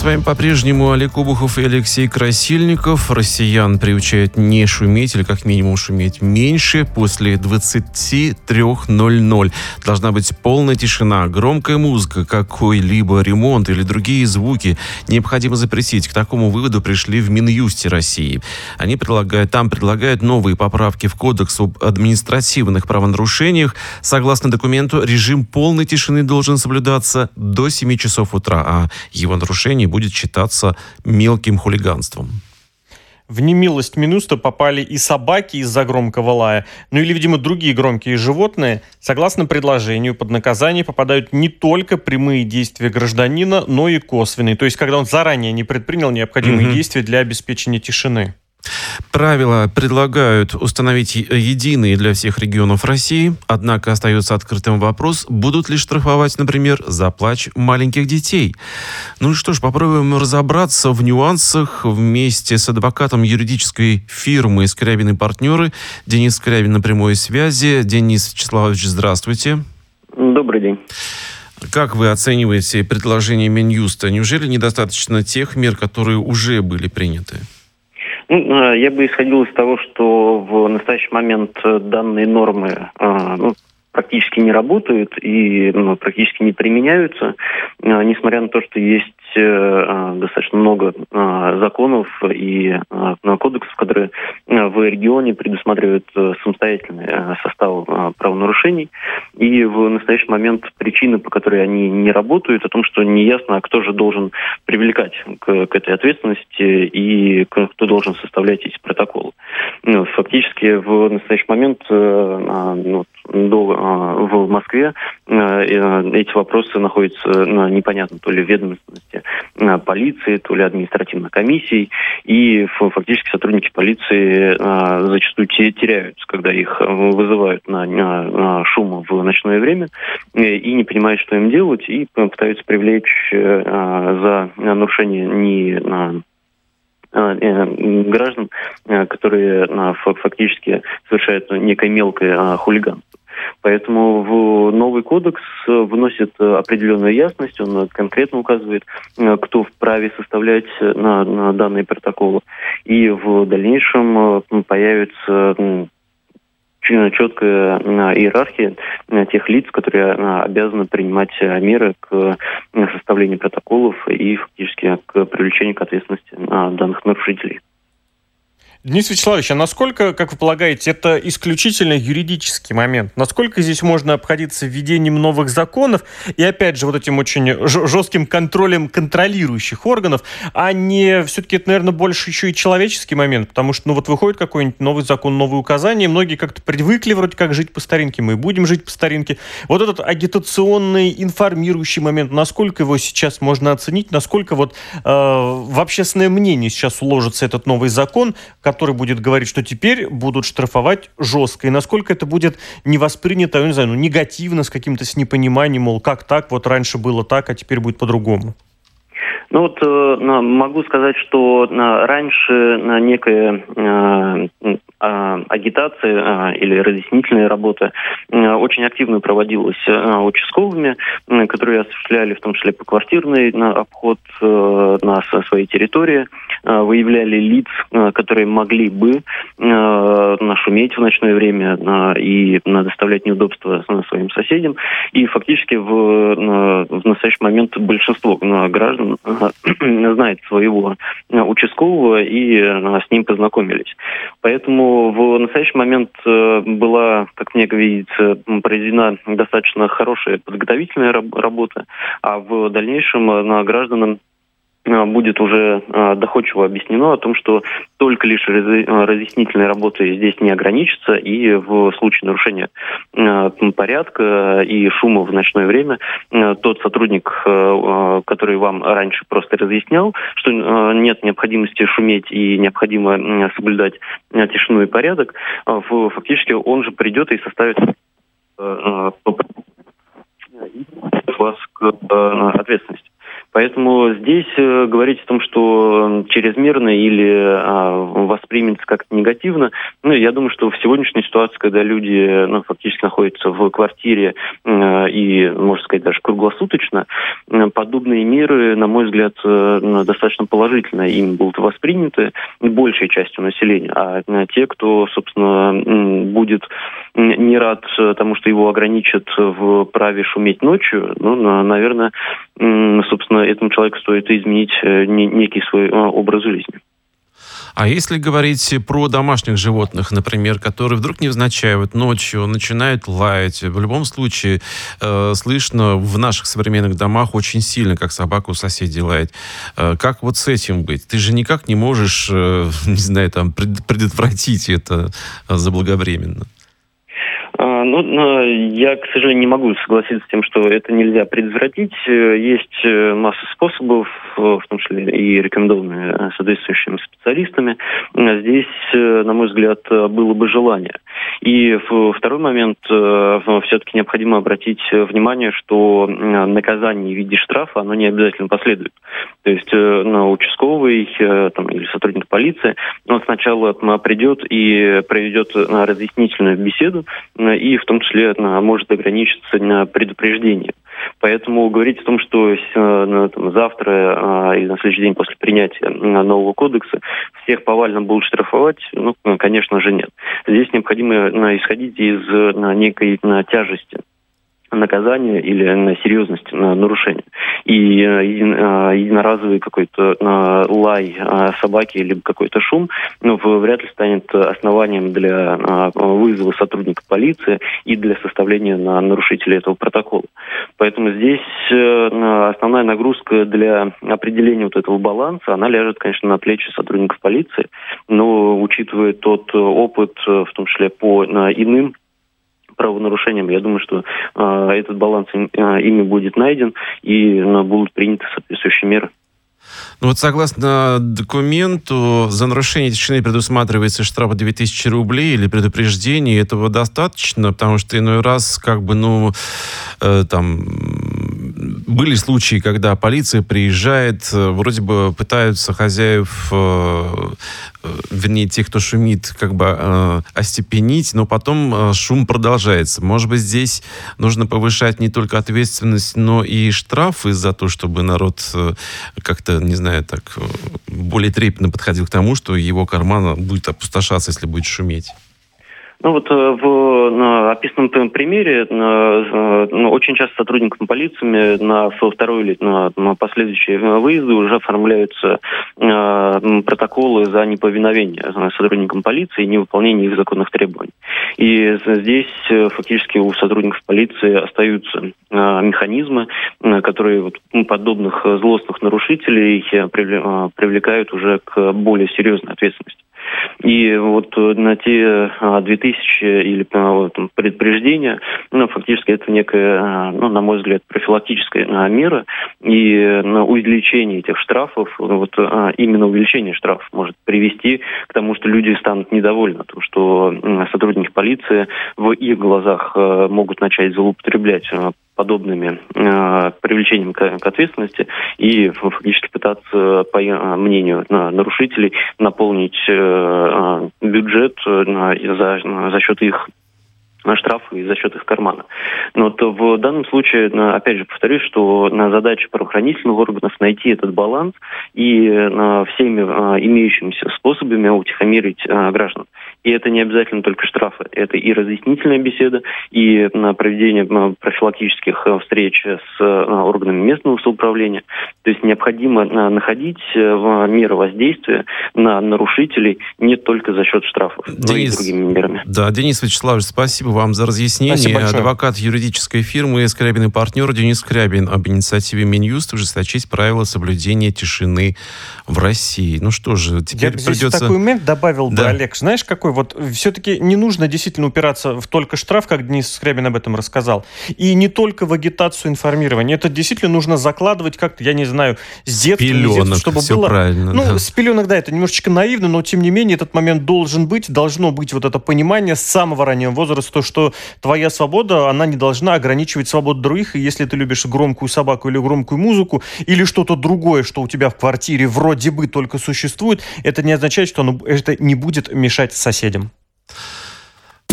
С вами по-прежнему Олег Обухов и Алексей Красильников. Россиян приучают не шуметь, или как минимум шуметь меньше. После 23:00 должна быть полная тишина. Громкая музыка, какой-либо ремонт или другие звуки необходимо запретить. К такому выводу пришли в Минюсте России. Они предлагают новые поправки в Кодекс об административных правонарушениях. Согласно документу, режим полной тишины должен соблюдаться до 7 часов утра, а его нарушение будет считаться мелким хулиганством. В немилость Минюста попали и собаки из-за громкого лая, ну или, видимо, другие громкие животные. Согласно предложению, под наказание попадают не только прямые действия гражданина, но и косвенные. То есть, когда он заранее не предпринял необходимые действия для обеспечения тишины. Правила предлагают установить единые для всех регионов России, однако остается открытым вопрос, будут ли штрафовать, например, за плач маленьких детей. Ну что ж, попробуем разобраться в нюансах вместе с адвокатом юридической фирмы «Скрябин и партнеры». Денис Скрябин на прямой связи. Денис Вячеславович, здравствуйте. Добрый день. Как вы оцениваете предложение Минюста? Неужели недостаточно тех мер, которые уже были приняты? Я бы исходил из того, что в настоящий момент данные нормы практически не работают и практически не применяются, несмотря на то, что есть достаточно много законов и кодексов, которые в регионе предусматривают самостоятельный состав правонарушений. И в настоящий момент причины, по которой они не работают, о том, что неясно, кто же должен привлекать к этой ответственности и кто должен составлять эти протоколы. Фактически в настоящий момент в Москве эти вопросы находятся непонятно то ли в ведомственности полиции, то ли административной комиссии, и фактически сотрудники полиции зачастую теряются, когда их вызывают на шум в ночное время и не понимают, что им делать, и пытаются привлечь за нарушение граждан, которые фактически совершают некое мелкое хулиганство. Поэтому в новый кодекс вносит определенную ясность, он конкретно указывает, кто вправе составлять на данные протоколы. И в дальнейшем появится четкая иерархия тех лиц, которые обязаны принимать меры к составлению протоколов и фактически к привлечению к ответственности данных нарушителей. Денис Вячеславович, а насколько, как вы полагаете, это исключительно юридический момент? Насколько здесь можно обходиться введением новых законов и, опять же, вот этим очень жестким контролем контролирующих органов, а не все-таки это, наверное, больше еще и человеческий момент? Потому что, выходит какой-нибудь новый закон, новые указания, многие как-то привыкли вроде как жить по старинке, мы будем жить по старинке. Вот этот агитационный, информирующий момент, насколько его сейчас можно оценить, насколько в общественное мнение сейчас уложится этот новый закон, который будет говорить, что теперь будут штрафовать жестко, и насколько это будет не воспринято, негативно, с непониманием, мол, как так, раньше было так, а теперь будет по-другому. Могу сказать, что раньше некая агитация или разъяснительная работа очень активно проводилась участковыми, которые осуществляли в том числе поквартирный обход на своей территории, выявляли лиц, которые могли бы нашуметь в ночное время и доставлять неудобства своим соседям. И фактически в настоящий момент большинство граждан знает своего участкового и с ним познакомились. Поэтому в настоящий момент была, как мне видится, проведена достаточно хорошая подготовительная работа, а в дальнейшем гражданам будет уже доходчиво объяснено о том, что только лишь разъяснительной работой здесь не ограничится, и в случае нарушения порядка и шума в ночное время тот сотрудник, который вам раньше просто разъяснял, что нет необходимости шуметь и необходимо соблюдать тишину и порядок, фактически он же придет и составит вас к ответственности. Поэтому здесь говорить о том, что чрезмерно или воспримется как-то негативно, я думаю, что в сегодняшней ситуации, когда люди фактически находятся в квартире и, можно сказать, даже круглосуточно, подобные меры, на мой взгляд, достаточно положительно им будут восприняты большей частью населения. А те, кто, собственно, будет не рад тому, что его ограничат в праве шуметь ночью, наверное, собственно, этому человеку стоит изменить некий свой образ жизни. А если говорить про домашних животных, например, которые вдруг невзначай ночью начинают лаять, в любом случае слышно в наших современных домах очень сильно, как собака у соседей лает. Как с этим быть? Ты же никак не можешь, не знаю, предотвратить это заблаговременно. Я, к сожалению, не могу согласиться с тем, что это нельзя предотвратить. Есть масса способов, в том числе и рекомендованные соответствующими специалистами. Здесь, на мой взгляд, было бы желание. И второй момент, все-таки необходимо обратить внимание, что наказание в виде штрафа, оно не обязательно последует. То есть участковый или сотрудник полиции, он сначала придет и проведет разъяснительную беседу, и в том числе может ограничиться предупреждением. Поэтому говорить о том, что завтра или на следующий день после принятия нового кодекса всех повально будут штрафовать, конечно же, нет. Здесь необходимо исходить из некой тяжести наказания или на серьезность нарушения. И единоразовый какой-то лай собаки или какой-то шум вряд ли станет основанием для вызова сотрудника полиции и для составления на нарушителя этого протокола. Поэтому здесь основная нагрузка для определения этого баланса, она ляжет, конечно, на плечи сотрудников полиции, но учитывая тот опыт, в том числе по иным правонарушениям, я думаю, что этот баланс ими будет найден и будут приняты соответствующие меры. Согласно документу, за нарушение тишины предусматривается штраф 2000 рублей или предупреждение. Этого достаточно, потому что иной раз были случаи, когда полиция приезжает, вроде бы пытаются хозяев, вернее, тех, кто шумит, остепенить, но потом шум продолжается. Может быть, здесь нужно повышать не только ответственность, но и штрафы за то, чтобы народ как-то, не знаю, более трепетно подходил к тому, что его карман будет опустошаться, если будет шуметь. В описанном примере очень часто сотрудникам полиции на второй или на последующие выезды уже оформляются протоколы за неповиновение сотрудникам полиции и невыполнение их законных требований. И здесь фактически у сотрудников полиции остаются механизмы, которые подобных злостных нарушителей привлекают уже к более серьезной ответственности. И на те 2000 или предупреждения, фактически это некая, на мой взгляд, профилактическая мера, и увеличение этих штрафов, именно увеличение штрафов может привести к тому, что люди станут недовольны, потому что сотрудники полиции в их глазах могут начать злоупотреблять подобными привлечением к ответственности и фактически пытаться, по мнению нарушителей, наполнить бюджет за счет их штрафы и за счет их кармана. Но в данном случае, опять же, повторюсь, что задача правоохранительных органов найти этот баланс и всеми имеющимися способами утихомирить граждан. И это не обязательно только штрафы. Это и разъяснительная беседа, и проведение профилактических встреч с органами местного самоуправления. То есть необходимо находить меры воздействия на нарушителей не только за счет штрафов, но и другими мерами. Да, Денис Вячеславович, спасибо вам за разъяснение. Адвокат юридической фирмы «Скрябин и партнер» Денис Скрябин об инициативе Минюста ужесточить правила соблюдения тишины в России. Что же, теперь я придется... здесь такой момент добавил бы, Олег. Знаешь, какой? Все-таки не нужно действительно упираться в только штраф, как Денис Скрябин об этом рассказал, и не только в агитацию информирования. Это действительно нужно закладывать как-то, я не знаю, с детства, пеленок, чтобы все было... правильно. С пеленок, да, это немножечко наивно, но тем не менее этот момент должно быть вот это понимание с самого раннего возраста, принципу, что твоя свобода, она не должна ограничивать свободу других, и если ты любишь громкую собаку или громкую музыку, или что-то другое, что у тебя в квартире вроде бы только существует, это не означает, что это не будет мешать соседям.